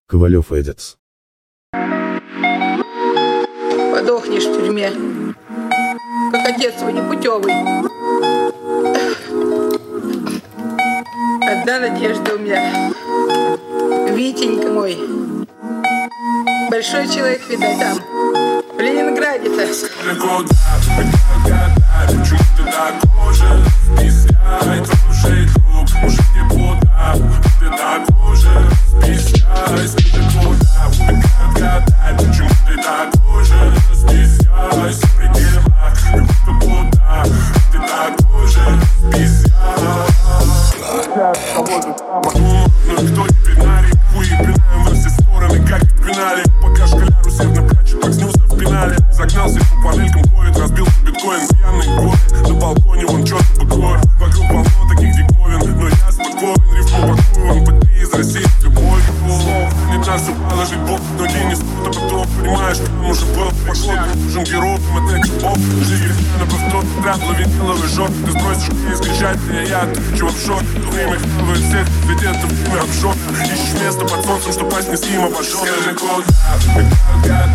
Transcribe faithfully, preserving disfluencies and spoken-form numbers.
Ковалев Эдитс. Подохнешь в тюрьме, как отец твой непутевый. Одна надежда у меня. Витенька мой. Большой человек, видать, там, в Ленинграде-то. Почему ты такой же? Списай, слушай, друг, мужик не пуда. Ты такой же, списай, скажи куда. Отгадай, почему ты такой же? Списай, сопредель маг, ты куда. Ты такой же, списай. Ну кто теперь на реку и пинаем во все стороны, как и в пенале. Пока школяр усердно плачет, покснился в пенале. Загнался по панелькам, ходит, разбил биткоин. Пьяный город, на балконе вон чёрт быкор. Вокруг полно таких диковин, но я спокоен. Рифму пакую, он под три из России с любовью. Не нас упало жить Бог, но день не спут, а потом понимаешь, там уже был. Пошло, ты нужен герой, мотать бог. Живи на повтор, трап, ловить белый жёг. Ты сбросишь и скричать, а я отрычу в шок. Время хавает всех, студентов, время обжёг. Ищешь место под солнцем, что пасть не с ним обожжён. Скажи, куда,